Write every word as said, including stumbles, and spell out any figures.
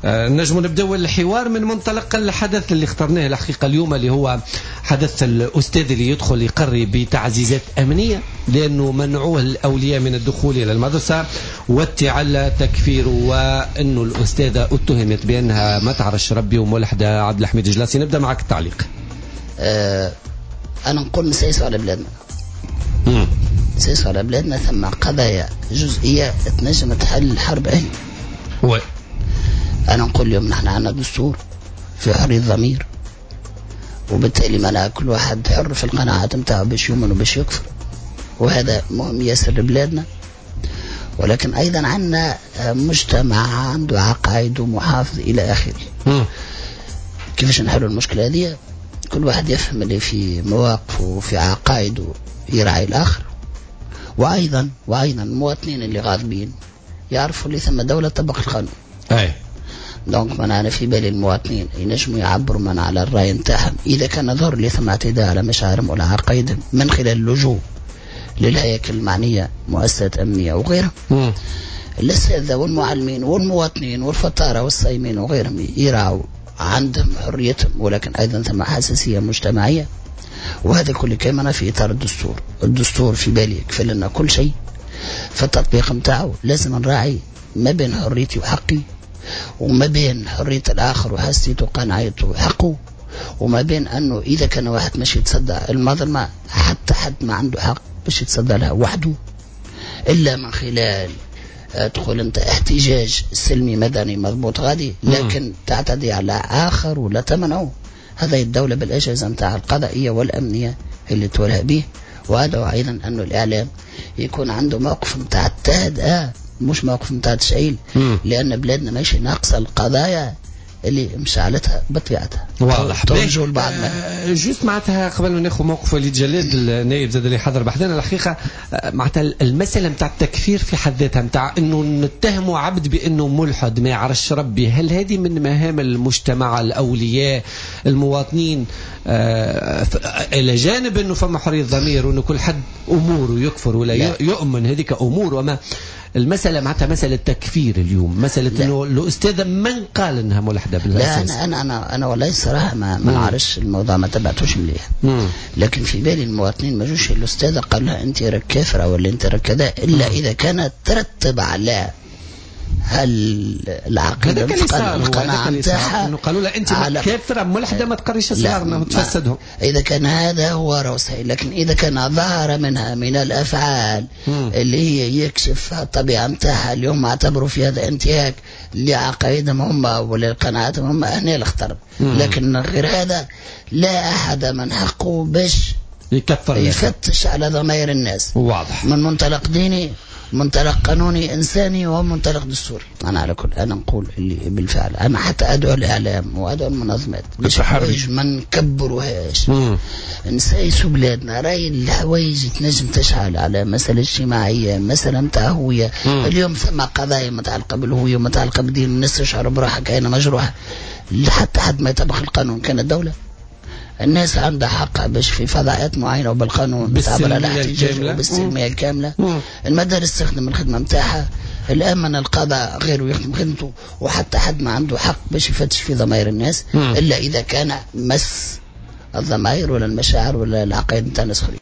نجم نبدأ الحوار من منطلق الحدث اللي اخترناه الحقيقة اليوم، اللي هو حدث الأستاذ اللي يدخل يقري بتعزيزات أمنية لأنه منعوه الأولياء من الدخول إلى المدرسة واتعلى تكفير، وأنه الأستاذة اتهمت بأنها ما تعرش ربي وملحدة. عبد الحميد جلاسي، نبدأ معك التعليق. أه أنا نقول نسيسوا على بلادنا، نسيسوا على بلادنا، ثم قضايا جزئية تنجم تحل الحرب أهلي. وي. أنا نقول اليوم نحن عندنا دستور في حرية ضمير، وبالتالي معناها كل واحد حر في القناعات متاعه باش يؤمن وباش يكفر، وهذا مهم ياسر لبلادنا. ولكن أيضا عندنا مجتمع عنده عقائد ومحافظ إلى آخره. كيفاش نحلوا المشكلة هذه؟ كل واحد يفهم اللي في مواقفه وفي عقائده يراعي الآخر، وأيضا وأيضا المواطنين اللي غاضبين يعرفوا اللي ثم دولة طبق القانون. أي. دونك من أنا في بالي المواطنين ينجموا يعبروا من على الرأي نتاعهم إذا كان ظهر لي ثم اعتداء على مشاعرهم ولا عقائدهم من خلال اللجوء للهياكل المعنية، مؤسسات أمنية وغيرها. الأساتذة والمعلمين والمواطنين والفطارة والصايمين وغيرهم يراعوا عندهم حريتهم، ولكن أيضا ثم حساسية مجتمعية، وهذا كل كمان في إطار الدستور. الدستور في بالي يكفل لنا كل شيء، فالتطبيق متاعه لازم نراعي ما بين حريتي وحقي، وما بين حرية الآخر وحسيته وقناعته وحقه، وما بين أنه إذا كان واحد مش يتصدى المظلمة حتى حد ما عنده حق باش يتصدى لها وحده إلا من خلال تدخل أنت احتجاج سلمي مدني مضبوط غادي، لكن تعتدي على آخر ولا تمنعه. هذا الدولة بالأجهزة متاع القضائية والأمنية اللي تولها به. وهذا أيضا أنه الإعلام يكون عنده موقف متاع التهدئة مش موقف متاع تشعيل، لأن بلادنا ماشي ناقصة القضايا اللي مشعلتها بطبيعتها. واضح. ترجو البعض آه جوست معناتها قبل ما ناخذ موقف وليد جلاد النائب زاد اللي حضر بحثنا الحقيقة، آه معناتها المسألة متاع التكفير في حد ذاتها، متاع إنه نتهموا عبد بأنه ملحد ما يعرفش ربي، هل هذه من مهام المجتمع الأولياء المواطنين آه إلى جانب إنه فما حرية ضمير وإنه كل حد أموره يكفر ولا لا. يؤمن هذيك أمور، وما المسألة معناتها مسألة تكفير اليوم، مسألة إنه الأستاذة من قال إنها ملحدة بالأساس. لا أنا أنا أنا أنا والله الصراحة ما ما نعرفش الموضوع، ما تبعتوش مليح، لكن في بالي المواطنين ما جوش الأستاذة قال لها أنت راك كافرة ولا أنت راك كذا، إلا مم. إذا كانت ترتب على هل العقيدة القناعة نتاعها إنه قالوا لها أنت كافرة ملحدة ما تقريش صغارنا وتفسدهم. إذا كان هذا هو روسي، لكن إذا كان ظهر منها من الأفعال مم. اللي هي يكشف الطبيعة نتاعها اللي هم اعتبروا في هذا انتهاك لعقائدهم هم ولا قناعاتهم هم، هنا الاخترب. لكن غير هذا لا أحد من حقه باش يكفر يفتش على ضمائر الناس. واضح. من منطلق ديني، منطلق قانوني إنساني، ومنطلق دستوري. أنا على كل أنا نقول اللي بالفعل أنا حتى أدعو الإعلام وأدعو المنظمات باش ما نكبروهاش، نسايسوا بلادنا. راي الحوايج تنجم تشعل على مسألة اجتماعية، مسألة متاع هوية. اليوم ثم قضايا متعلقة بالهوية ومتعلقة بالدين، الناس تشعر بروحها كأنها مجروحة حتى حد ما يطبق القانون. كانت الدولة الناس عندها حق باش في فضاءات معينة وبالقانون تعبر على احتجاج وبالسلمية الكاملة. المدارس تستخدم الخدمة متاعها، الأمن القضاء غيره يخدم خدمته، وحتى حد ما عنده حق باش يفتش في ضمائر الناس إلا إذا كان مس الضمائر ولا المشاعر ولا العقائد نتاع الناس.